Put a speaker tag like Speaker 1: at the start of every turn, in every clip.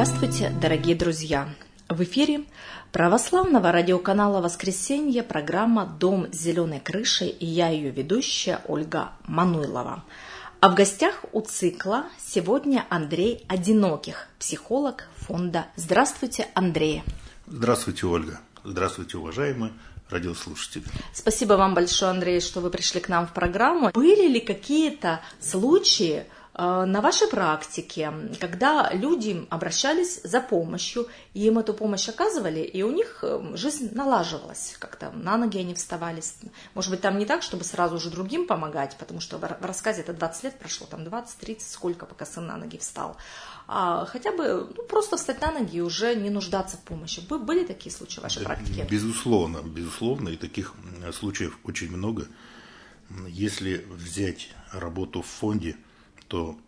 Speaker 1: Здравствуйте, дорогие друзья! В эфире православного радиоканала «Воскресенье» программа «Дом с зеленой крышей» и я ее ведущая Ольга Мануйлова. А в гостях у цикла сегодня Андрей Одиноких, психолог фонда. Здравствуйте, Андрей!
Speaker 2: Здравствуйте, Ольга! Здравствуйте, уважаемые радиослушатели!
Speaker 1: Спасибо вам большое, Андрей, что вы пришли к нам в программу. Были ли какие-то случаи на вашей практике, когда люди обращались за помощью, и им эту помощь оказывали, и у них жизнь налаживалась, как-то на ноги они вставали? Может быть, там не так, чтобы сразу же другим помогать, потому что в рассказе это 20 лет прошло, там 20-30, сколько, пока сын на ноги встал. А хотя бы просто встать на ноги и уже не нуждаться в помощи. Были такие случаи в вашей практике?
Speaker 2: Безусловно, и таких случаев очень много. Если взять работу в фонде, то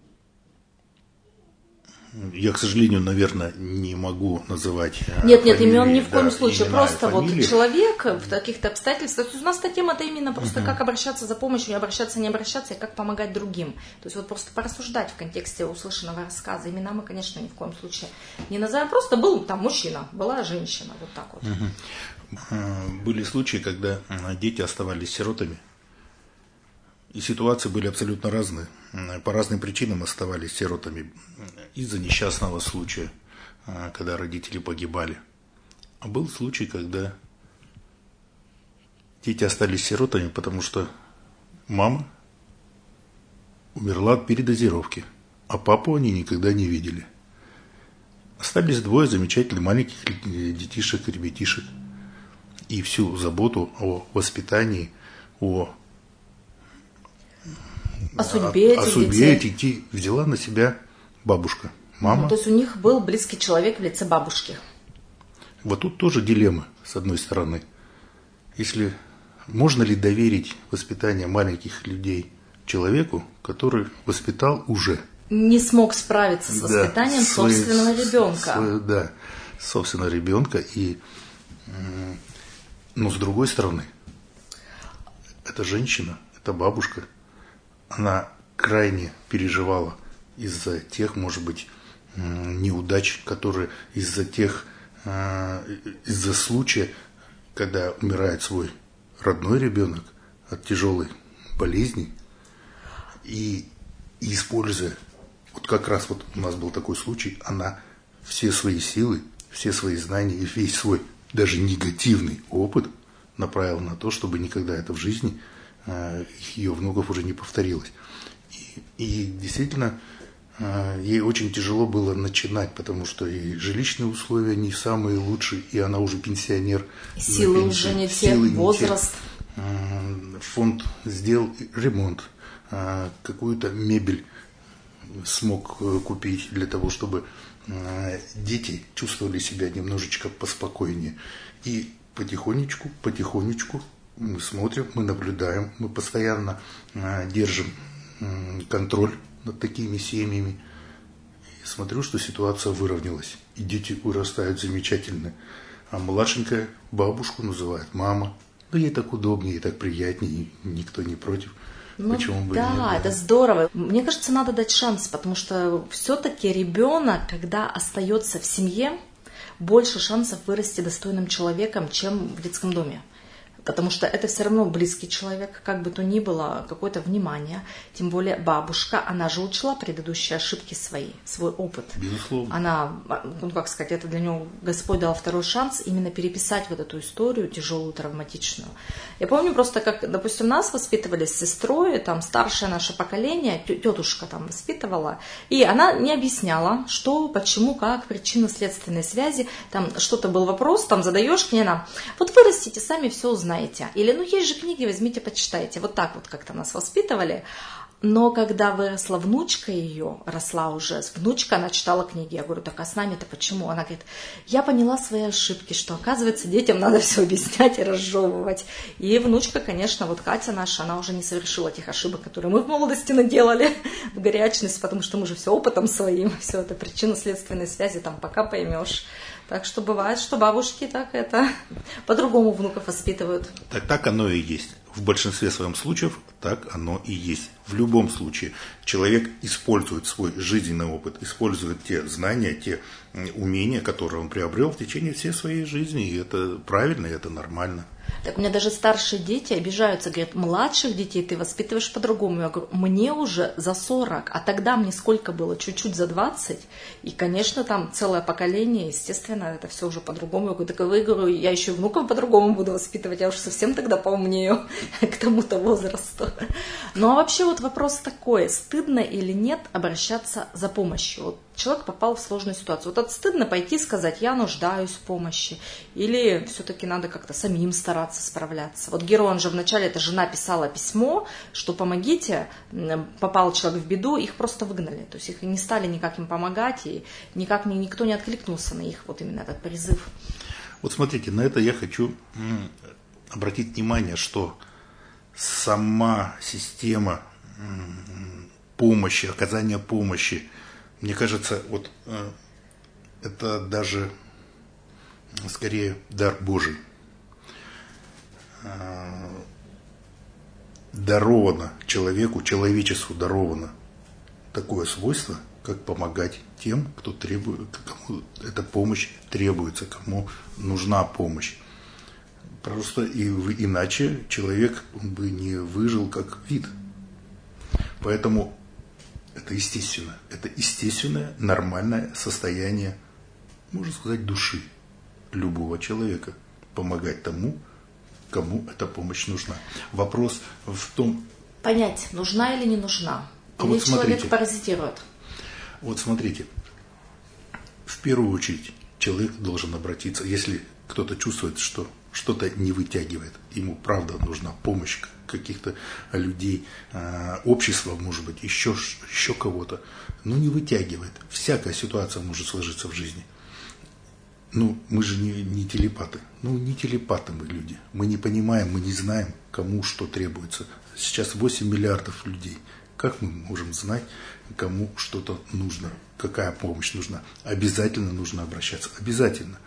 Speaker 2: я, к сожалению, наверное, не могу называть
Speaker 1: Нет,
Speaker 2: фамилии,
Speaker 1: имен ни в коем случае. Просто
Speaker 2: фамилии.
Speaker 1: Вот человек в каких-то обстоятельствах. У нас эта тема, это именно просто как обращаться за помощью, не обращаться, и как помогать другим. То есть вот просто порассуждать в контексте услышанного рассказа. Имена мы, конечно, ни в коем случае не назовем. Просто был там мужчина, была женщина. Вот так вот.
Speaker 2: Были случаи, когда дети оставались сиротами. И ситуации были абсолютно разные. По разным причинам оставались сиротами. Из-за несчастного случая, когда родители погибали. А был случай, когда дети остались сиротами, потому что мама умерла от передозировки, а папу они никогда не видели. Остались двое замечательных маленьких детишек и ребятишек. И всю заботу о воспитании, о судьбе этих детей взяла на себя бабушка, мама.
Speaker 1: То есть у них был близкий человек в лице бабушки.
Speaker 2: Вот тут тоже дилемма, с одной стороны. Если можно ли доверить воспитание маленьких людей человеку, который воспитал уже.
Speaker 1: Не смог справиться с воспитанием собственного ребенка.
Speaker 2: Собственного ребенка. Но с другой стороны, эта женщина, эта бабушка, она крайне переживала из-за тех, может быть, неудач, которые из-за случая, когда умирает свой родной ребенок от тяжелой болезни, и используя, вот как раз вот у нас был такой случай, она все свои силы, все свои знания и весь свой даже негативный опыт направила на то, чтобы никогда это в жизни ее внуков уже не повторилось. И действительно, ей очень тяжело было начинать, потому что и жилищные условия не самые лучшие, и она уже пенсионер.
Speaker 1: Силы уже не те, возраст.
Speaker 2: Фонд сделал ремонт, какую-то мебель смог купить для того, чтобы дети чувствовали себя немножечко поспокойнее. И потихонечку мы смотрим, мы наблюдаем, мы постоянно держим контроль над такими семьями. И смотрю, что ситуация выровнялась. И дети вырастают замечательно. А младшенькая бабушку называет мама. Да ей так удобнее, ей так приятнее, и никто не против. Почему бы
Speaker 1: да,
Speaker 2: нет?
Speaker 1: Это здорово. Мне кажется, надо дать шанс, потому что все-таки ребенок, когда остается в семье, больше шансов вырасти достойным человеком, чем в детском доме. Потому что это все равно близкий человек, как бы то ни было, какое-то внимание. Тем более бабушка, она же учла предыдущие ошибки свои, свой опыт.
Speaker 2: Безусловно.
Speaker 1: Она, как сказать, это для нее Господь дал второй шанс именно переписать вот эту историю тяжелую, травматичную. Я помню просто, как, допустим, нас воспитывали с сестрой, там старшее наше поколение, тетушка там воспитывала, и она не объясняла, что, почему, как, причинно-следственные связи, там что-то был вопрос, там задаешь к ней, она, вот вырастите, сами все узнаете. Или, есть же книги, возьмите, почитайте. Вот так вот как-то нас воспитывали. Но когда выросла внучка ее, росла уже, внучка, она читала книги. Я говорю, так а с нами-то почему? Она говорит, я поняла свои ошибки, что, оказывается, детям надо все объяснять и разжевывать. И внучка, конечно, вот Катя наша, она уже не совершила тех ошибок, которые мы в молодости наделали, в горячности, потому что мы же все опытом своим, все это причинно-следственные связи, там пока поймешь. Так что бывает, что бабушки так это по-другому внуков воспитывают.
Speaker 2: Так оно и есть. В большинстве своем случаев так оно и есть. В любом случае человек использует свой жизненный опыт, использует те знания, те умения, которые он приобрел в течение всей своей жизни. И это правильно, и это нормально.
Speaker 1: Так у меня даже старшие дети обижаются, говорят, младших детей ты воспитываешь по-другому. Я говорю, мне уже за 40, а тогда мне сколько было? Чуть-чуть за 20. И, конечно, там целое поколение, естественно, это все уже по-другому. Я говорю, так вы, говорю, я еще и внуков по-другому буду воспитывать, я уже совсем тогда поумнею к тому-то возрасту. Ну а вообще вот вопрос такой, стыдно или нет обращаться за помощью? Вот человек попал в сложную ситуацию. Вот это стыдно пойти сказать, я нуждаюсь в помощи, или все-таки надо как-то самим стараться справляться. Вот герой, он же вначале, эта жена писала письмо, что помогите, попал человек в беду, их просто выгнали. То есть их не стали никак им помогать, и никак никто не откликнулся на их вот именно этот призыв.
Speaker 2: Вот смотрите, на это я хочу обратить внимание, что сама система помощи, оказания помощи, мне кажется, вот это даже скорее дар Божий. Даровано человеку, человечеству даровано такое свойство, как помогать тем, кто требует, кому эта помощь требуется, кому нужна помощь. Просто иначе человек бы не выжил как вид. Поэтому это естественно. Это естественное, нормальное состояние, можно сказать, души любого человека. Помогать тому, кому эта помощь нужна. Вопрос в том...
Speaker 1: Понять, нужна или не нужна. Или вот человек паразитирует.
Speaker 2: Вот смотрите. В первую очередь человек должен обратиться, если кто-то чувствует, что что-то не вытягивает, ему правда нужна помощь каких-то людей, общества, может быть, еще кого-то, но не вытягивает. Всякая ситуация может сложиться в жизни. Ну, мы же не телепаты. Ну, не телепаты мы люди. Мы не понимаем, мы не знаем, кому что требуется. Сейчас 8 миллиардов людей. Как мы можем знать, кому что-то нужно, какая помощь нужна? Обязательно нужно обращаться. Обязательно.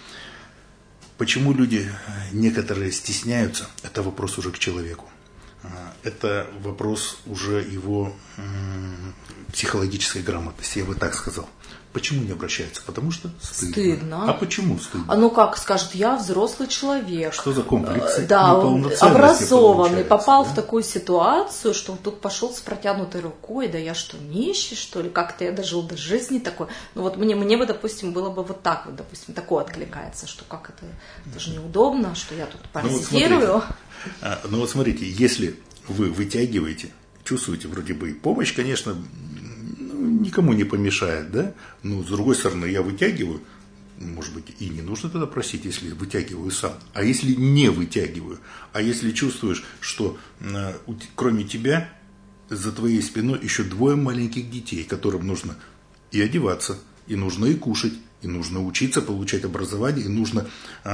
Speaker 2: Почему люди некоторые стесняются, это вопрос уже к человеку. Это вопрос уже его психологической грамотности, я бы так сказал. Почему не обращаются? Потому что стыдно. А почему стыдно?
Speaker 1: А ну как скажет, я взрослый человек.
Speaker 2: Что за комплекс?
Speaker 1: Да, образованный, попал в такую ситуацию, что он тут пошел с протянутой рукой, да я что, нищий, что ли? Как-то я дожил до жизни такой. Ну вот мне бы, допустим, было бы вот так вот, допустим, такое откликается, что как это же неудобно, что я тут паразитирую.
Speaker 2: Ну вот смотрите, если вы вытягиваете, чувствуете вроде бы и помощь, конечно, никому не помешает, да? Но с другой стороны, я вытягиваю, может быть, и не нужно тогда просить, если вытягиваю сам. А если не вытягиваю? А если чувствуешь, что кроме тебя за твоей спиной еще 2 маленьких детей, которым нужно и одеваться, и нужно и кушать, и нужно учиться, получать образование, и нужно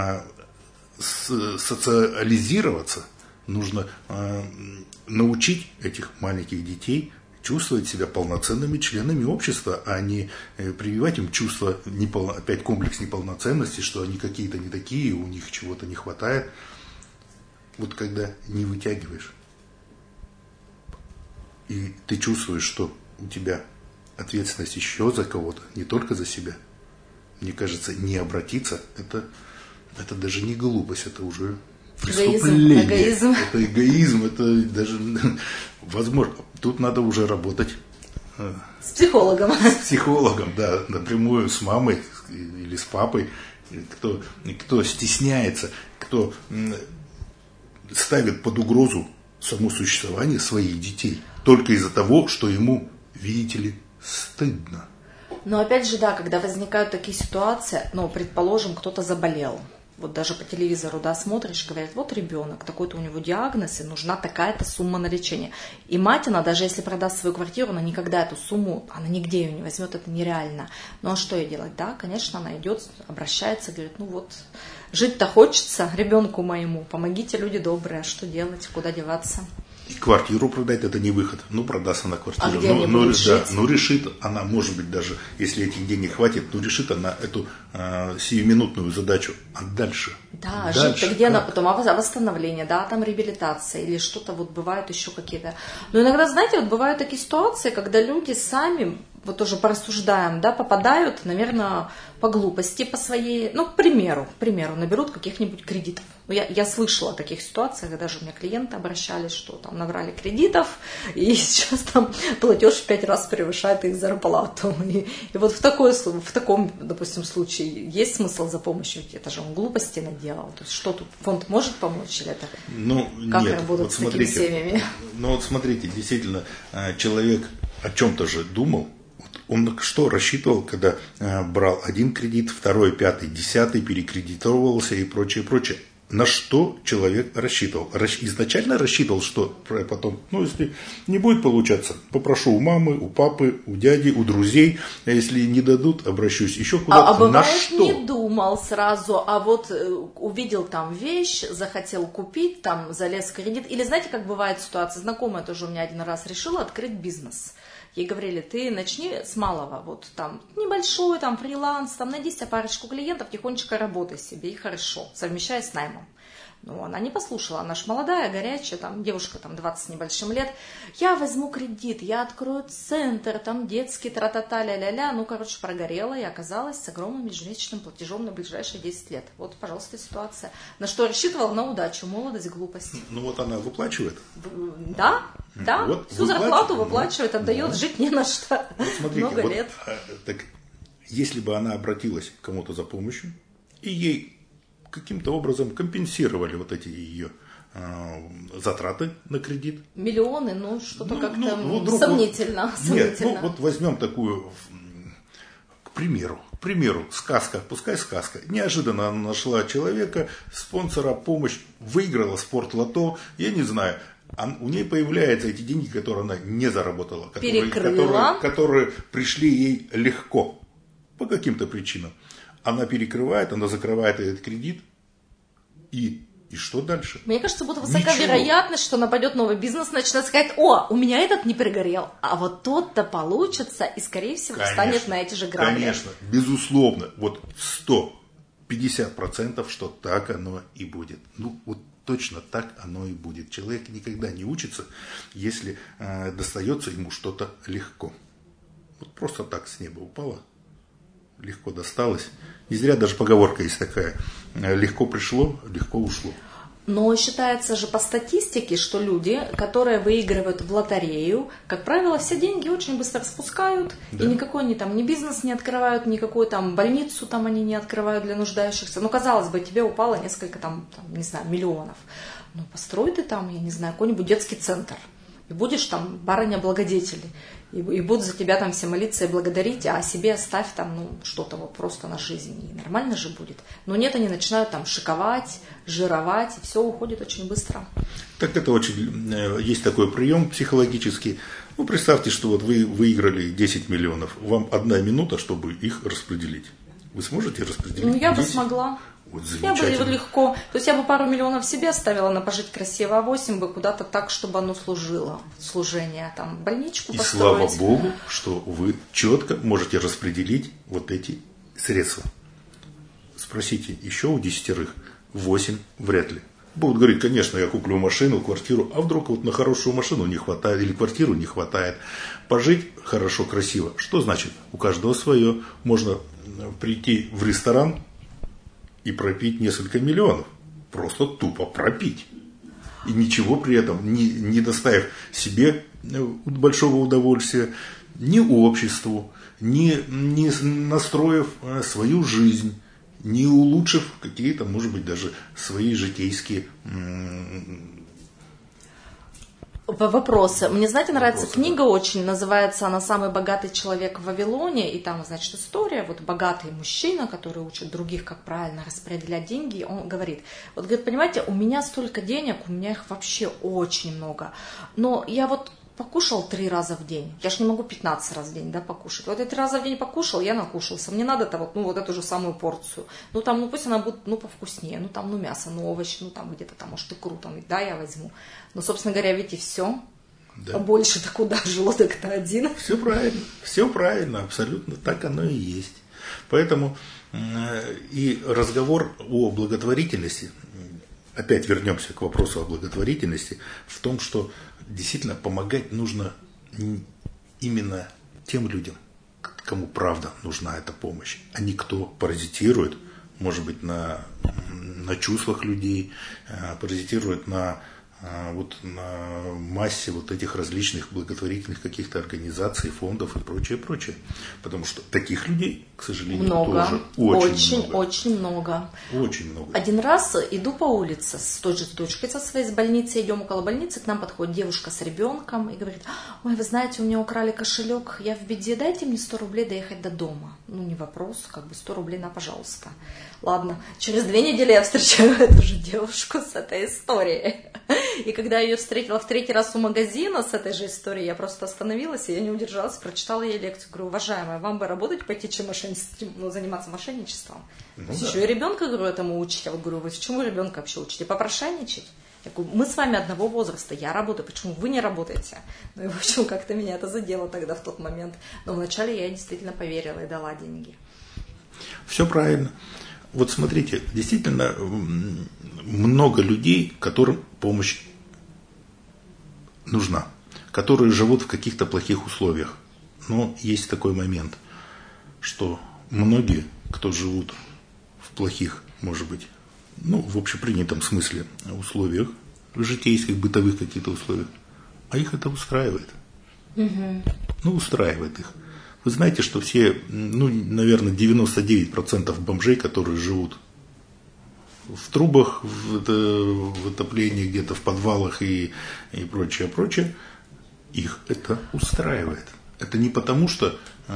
Speaker 2: социализироваться, нужно научить этих маленьких детей чувствовать себя полноценными членами общества, а не прививать им чувство, опять комплекс неполноценности, что они какие-то не такие, у них чего-то не хватает. Вот когда не вытягиваешь, и ты чувствуешь, что у тебя ответственность еще за кого-то, не только за себя, мне кажется, не обратиться, это даже не глупость, это уже преступление.
Speaker 1: Эгоизм.
Speaker 2: Это эгоизм, это даже возможно. Тут надо уже работать
Speaker 1: с психологом.
Speaker 2: С психологом, да, напрямую с мамой или с папой, кто стесняется, кто ставит под угрозу само существование своих детей только из-за того, что ему, видите ли, стыдно.
Speaker 1: Но опять же, да, когда возникают такие ситуации, предположим, кто-то заболел. Вот даже по телевизору, да, смотришь, говорят, вот ребенок, такой-то у него диагноз, и нужна такая-то сумма на лечение. И мать, она даже если продаст свою квартиру, она никогда эту сумму, она нигде ее не возьмет, это нереально. Ну а что ей делать? Да, конечно, она идет, обращается, говорит, жить-то хочется ребенку моему, помогите, люди добрые, а что делать, куда деваться?
Speaker 2: Квартиру продать – это не выход. Продаст она квартиру.
Speaker 1: А где они будут жить?
Speaker 2: Решит она, может быть, даже, если этих денег хватит, решит она эту сиюминутную задачу. А дальше?
Speaker 1: Да,
Speaker 2: дальше
Speaker 1: жить-то где она
Speaker 2: как?
Speaker 1: потом, восстановление, да, там реабилитация или что-то вот бывают еще какие-то. Но иногда, знаете, вот бывают такие ситуации, когда люди сами, вот тоже порассуждаем, да, попадают, наверное, по глупости, по своей, ну, к примеру, наберут каких-нибудь кредитов. Ну, я слышала о таких ситуациях, когда даже у меня клиенты обращались, что там набрали кредитов, и сейчас там платеж в 5 раз превышает их зарплату. И вот в таком, допустим, случае есть смысл за помощью идти? Это же он глупости наделал. То есть что тут, фонд может помочь или это?
Speaker 2: Ну,
Speaker 1: как
Speaker 2: нет,
Speaker 1: работать
Speaker 2: вот
Speaker 1: с такими семьями?
Speaker 2: Ну вот смотрите, действительно, человек о чем-то же думал. Он что рассчитывал, когда брал один кредит, второй, пятый, десятый, перекредитовывался и прочее, прочее. На что человек рассчитывал? Изначально рассчитывал, что потом, ну, если не будет получаться, попрошу у мамы, у папы, у дяди, у друзей. А если не дадут, обращусь еще куда-то.
Speaker 1: А бывает,
Speaker 2: на что?
Speaker 1: не думал сразу, а вот увидел там вещь, захотел купить, там залез в кредит. Или знаете, как бывает ситуация, знакомая тоже у меня один раз решила открыть бизнес. Ей говорили, ты начни с малого, вот там небольшой, там фриланс, там найди себе парочку клиентов, тихонечко работай себе, и хорошо, совмещай с наймом. Но она не послушала, она ж молодая, горячая, там девушка там 20 с небольшим лет. Я возьму кредит, я открою центр, там детский, тра-та-та, ля-ля-ля. Ну, короче, прогорела и оказалась с огромным ежемесячным платежом на ближайшие 10 лет. Вот, пожалуйста, ситуация. На что рассчитывала? На удачу, молодость, глупость.
Speaker 2: Ну вот она выплачивает.
Speaker 1: Да,
Speaker 2: Вот
Speaker 1: всю зарплату выплачивает, отдает, жить не на что.
Speaker 2: Вот смотрите,
Speaker 1: много лет.
Speaker 2: Так, если бы она обратилась к кому-то за помощью, и ей каким-то образом компенсировали вот эти ее затраты на кредит.
Speaker 1: Миллионы, ну что-то как-то
Speaker 2: вдруг
Speaker 1: сомнительно.
Speaker 2: Нет, ну вот возьмем такую, к примеру, сказка, пускай сказка. Неожиданно она нашла человека, спонсора, помощь, выиграла спортлото, я не знаю. У нее появляются эти деньги, которые она не заработала, которые пришли ей легко, по каким-то причинам. Она перекрывает, она закрывает этот кредит, и что дальше?
Speaker 1: Мне кажется, будто высока вероятность, что нападет новый бизнес, начнет сказать, у меня этот не перегорел, а вот тот-то получится, и, скорее всего, встанет на эти же грабли.
Speaker 2: Конечно, безусловно, вот 150%, что так оно и будет. Ну, вот точно так оно и будет. Человек никогда не учится, если достается ему что-то легко. Вот просто так с неба упало, легко досталось. Не зря даже поговорка есть такая: легко пришло, легко ушло.
Speaker 1: Но считается же по статистике, что люди, которые выигрывают в лотерею, как правило, все деньги очень быстро спускают, да. И никакой они там ни бизнес не открывают, никакую там больницу там они не открывают для нуждающихся. Ну, казалось бы, тебе упало несколько там, не знаю, миллионов. Ну, построй ты там, я не знаю, какой-нибудь детский центр. И будешь там барыня-благодетель. И будут за тебя там все молиться и благодарить, а себе оставь там, что-то вот просто на жизнь. И нормально же будет. Но нет, они начинают там шиковать, жировать, и все уходит очень быстро.
Speaker 2: Так это есть такой прием психологический. Ну, представьте, что вот вы выиграли 10 миллионов. Вам 1 минута, чтобы их распределить. Вы сможете распределить?
Speaker 1: Ну, я бы смогла.
Speaker 2: Вот
Speaker 1: я бы легко. То есть я бы пару миллионов себе оставила на пожить красиво, а 8 бы куда-то так, чтобы оно служило. Служение, там, больничку построить.
Speaker 2: И слава Богу, что вы четко можете распределить вот эти средства. Спросите еще у 10, 8 вряд ли. Будут говорить, конечно, я куплю машину, квартиру, а вдруг вот на хорошую машину не хватает или квартиру не хватает. Пожить хорошо, красиво. Что значит? У каждого свое. Можно прийти в ресторан и пропить несколько миллионов. Просто тупо пропить. И ничего при этом не доставив себе большого удовольствия, ни обществу, ни настроив свою жизнь, не улучшив какие-то, может быть, даже свои житейские
Speaker 1: вопросы. Мне, знаете, нравится книга очень, называется она «Самый богатый человек в Вавилоне», и там, значит, история, вот богатый мужчина, который учит других, как правильно распределять деньги, он говорит, вот, говорит, понимаете, у меня столько денег, у меня их вообще очень много, но я вот покушал 3 раза в день, я ж не могу 15 раз в день, да, покушать, вот я 3 раза в день покушал, я накушался, мне надо-то вот эту же самую порцию, пусть она будет, повкуснее, мясо, овощи, где-то там, может, икру, да, я возьму. Но, собственно говоря, ведь и все. Да. А больше-то куда? Желудок-то один.
Speaker 2: Все правильно, абсолютно так оно и есть. Поэтому и разговор о благотворительности, опять вернемся к вопросу о благотворительности, в том, что действительно помогать нужно именно тем людям, кому правда нужна эта помощь, а не кто паразитирует, может быть, на чувствах людей, паразитирует на массе вот этих различных благотворительных каких-то организаций, фондов и прочее, прочее. Потому что таких людей, к сожалению, тоже очень много. Очень много.
Speaker 1: Один раз иду по улице с той же дочкой со своей, с больницы, идем около больницы, к нам подходит девушка с ребенком и говорит: ой, вы знаете, у меня украли кошелек, я в беде, дайте мне 100 рублей доехать до дома. Ну, не вопрос, 100 рублей на, пожалуйста. Ладно, через 2 недели я встречаю эту же девушку с этой историей. И когда я ее встретила в 3-й раз у магазина с этой же историей, я просто остановилась, и я не удержалась, прочитала ей лекцию. Говорю: уважаемая, вам бы работать, пойти, чем заниматься мошенничеством. Еще и ребенка, говорю, этому учить. Я говорю: вы в чем вы ребенка вообще учите? Попрошайничать? Я говорю: мы с вами одного возраста, я работаю, почему вы не работаете? Ну и в общем, как-то меня это задело тогда в тот момент. Но вначале я действительно поверила и дала деньги.
Speaker 2: Все правильно. Вот смотрите, действительно много людей, которым помощь нужна, которые живут в каких-то плохих условиях. Но есть такой момент, что многие, кто живут в плохих, может быть, в общепринятом смысле условиях, житейских, бытовых каких-то условиях, а их это устраивает. Устраивает их. Вы знаете, что все, наверное, 99% бомжей, которые живут в трубах, в отоплении, где-то в подвалах и прочее, их это устраивает. Это не потому, что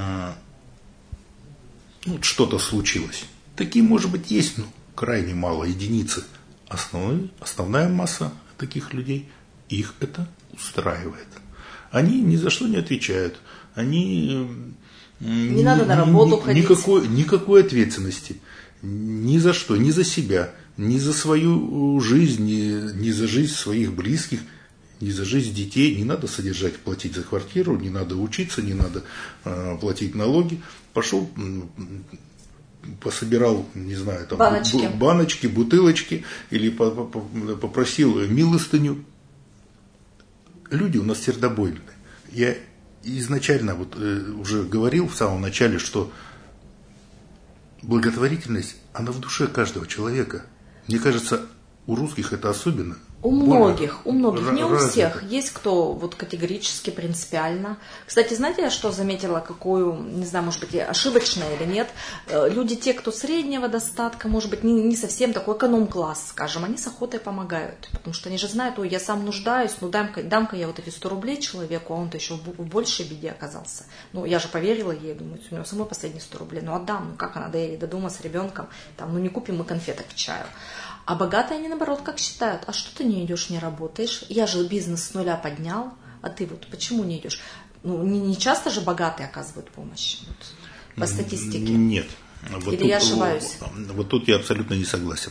Speaker 2: что-то случилось. Такие, может быть, есть, крайне мало, единицы. Основная масса таких людей, их это устраивает. Они ни за что не отвечают. Они
Speaker 1: не надо на работу ходить.
Speaker 2: Никакой ответственности. Ни за что, ни за себя, ни за свою жизнь, ни за жизнь своих близких, ни за жизнь детей. Не надо содержать, платить за квартиру, не надо учиться, не надо платить налоги. Пошел, пособирал, не знаю, там, баночки, бутылочки, или попросил милостыню. Люди у нас сердобольные. Я изначально уже говорил в самом начале, что благотворительность, она в душе каждого человека. Мне кажется, у русских это особенно.
Speaker 1: У многих, не у всех. Есть кто категорически, принципиально. Кстати, знаете, я что заметила, какую, не знаю, может быть, ошибочно или нет, люди, те, кто среднего достатка, может быть, не совсем такой эконом-класс, скажем, они с охотой помогают, потому что они же знают: ой, я сам нуждаюсь, дам-ка я эти 100 рублей человеку, а он-то еще в большей беде оказался. Я же поверила ей, думаю, у него самой последние 100 рублей, отдам, как она доедет до дома с ребенком, не купим мы конфеток к чаю. А богатые, они наоборот как считают: а что ты не идешь, не работаешь? Я же бизнес с нуля поднял, а ты почему не идешь? Не часто же богатые оказывают помощь по статистике.
Speaker 2: Нет.
Speaker 1: Или я ошибаюсь?
Speaker 2: Вот тут я абсолютно не согласен.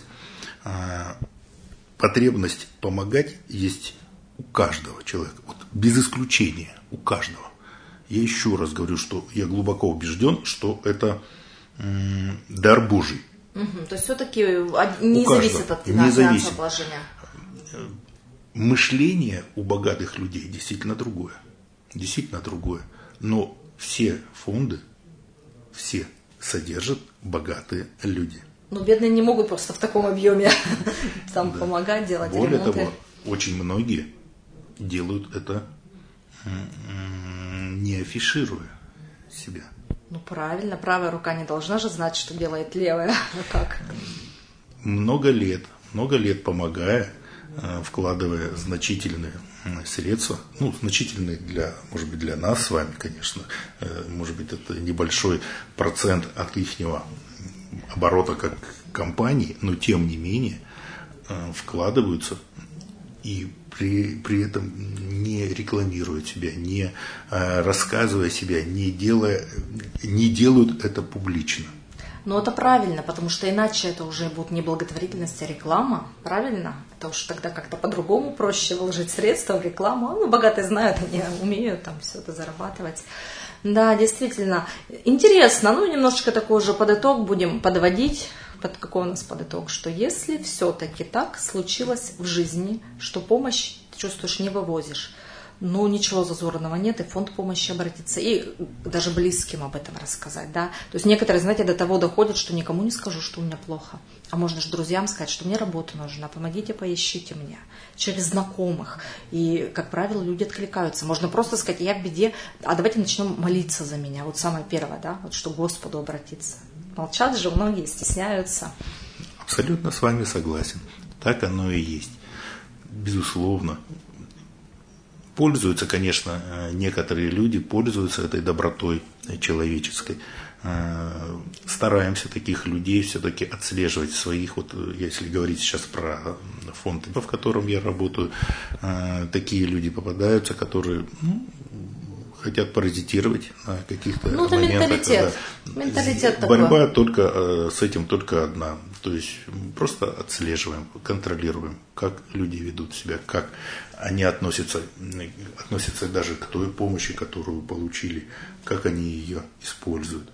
Speaker 2: Потребность помогать есть у каждого человека, без исключения, у каждого. Я еще раз говорю, что я глубоко убежден, что это дар Божий.
Speaker 1: То есть все-таки не зависит от финансового положения.
Speaker 2: Мышление у богатых людей действительно другое. Но все фонды, все содержат богатые люди.
Speaker 1: Бедные не могут просто в таком объеме помогать, делать ремонты.
Speaker 2: Более того, очень многие делают это, не афишируя себя.
Speaker 1: Правильно, правая рука не должна же знать, что делает левая. Как?
Speaker 2: Много лет помогая, вкладывая значительные средства, значительные может быть, для нас с вами, конечно, может быть, это небольшой процент от ихнего оборота как компании, но тем не менее вкладываются и при этом не рекламируют себя, не рассказывая себя, не делают это публично.
Speaker 1: Это правильно, потому что иначе это уже будет не благотворительность, а реклама, правильно? Потому что тогда как-то по-другому проще вложить средства в рекламу. Богатые знают, они умеют все это зарабатывать. Да, действительно. Интересно, немножечко такой же подытог будем подводить. Какой у нас подытог? Что если все-таки так случилось в жизни, что помощь, ты чувствуешь, не вывозишь, ничего зазорного нет, и в фонд помощи обратиться, и даже близким об этом рассказать, да. То есть некоторые, знаете, до того доходят, что никому не скажу, что у меня плохо. А можно же друзьям сказать, что мне работа нужна, помогите, поищите меня. Через знакомых. И, как правило, люди откликаются. Можно просто сказать, я в беде, а давайте начнем молиться за меня. Вот самое первое, да, вот что к Господу обратиться. Молчат же многие, стесняются.
Speaker 2: Абсолютно с вами согласен. Так оно и есть. Безусловно. Пользуются, конечно, некоторые люди пользуются этой добротой человеческой. Стараемся таких людей все-таки отслеживать своих, вот если говорить сейчас про фонд, в котором я работаю, такие люди попадаются, которые хотят паразитировать на каких-то моментах.
Speaker 1: Менталитет
Speaker 2: борьба только с этим только одна. То есть просто отслеживаем, контролируем, как люди ведут себя, как они относятся даже к той помощи, которую получили, как они ее используют.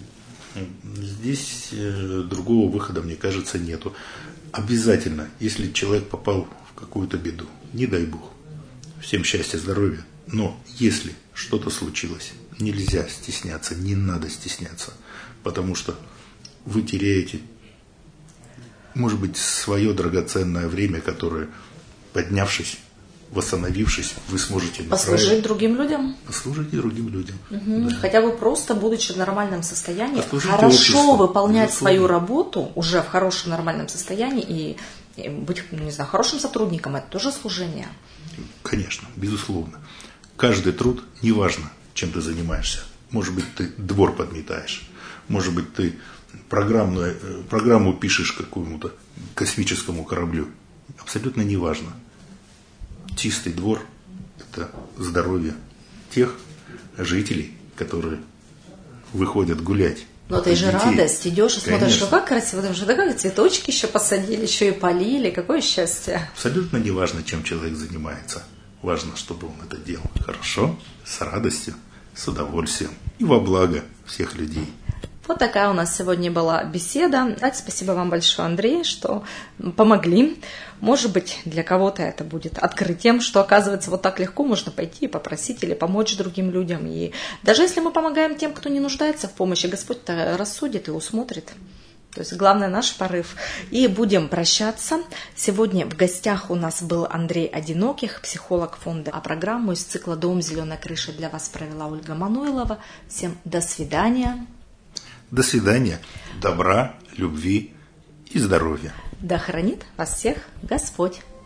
Speaker 2: Здесь другого выхода, мне кажется, нету. Обязательно, если человек попал в какую-то беду, не дай Бог, всем счастья, здоровья, но если что-то случилось, нельзя стесняться, не надо стесняться, потому что вы теряете, может быть, свое драгоценное время, которое, поднявшись, восстановившись, вы сможете
Speaker 1: послужить другим людям.
Speaker 2: Послужить другим людям.
Speaker 1: Угу. Да. Хотя бы просто, будучи в нормальном состоянии,
Speaker 2: послужить
Speaker 1: хорошо
Speaker 2: обществу,
Speaker 1: выполнять
Speaker 2: безусловно.
Speaker 1: свою работу уже в хорошем нормальном состоянии и быть, хорошим сотрудником, это тоже служение.
Speaker 2: Конечно, безусловно. Каждый труд, неважно, чем ты занимаешься. Может быть, ты двор подметаешь, может быть, ты программу пишешь какому-то космическому кораблю. Абсолютно неважно. Чистый двор – это здоровье тех жителей, которые выходят гулять.
Speaker 1: Но это же радость, идешь и смотришь, что как красиво, потому что как цветочки еще посадили, еще и полили, какое счастье.
Speaker 2: Абсолютно неважно, чем человек занимается. Важно, чтобы он это делал хорошо, с радостью, с удовольствием и во благо всех людей.
Speaker 1: Вот такая у нас сегодня была беседа. Спасибо вам большое, Андрей, что помогли. Может быть, для кого-то это будет открытием, что, оказывается, вот так легко можно пойти и попросить или помочь другим людям. И даже если мы помогаем тем, кто не нуждается в помощи, Господь-то рассудит и усмотрит. То есть главное наш порыв. И будем прощаться. Сегодня в гостях у нас был Андрей Одиноких, психолог фонда. А программу из цикла «Дом зеленой крыши» для вас провела Ольга Мануилова. Всем до свидания.
Speaker 2: До свидания. Добра, любви и здоровья.
Speaker 1: Да хранит вас всех Господь.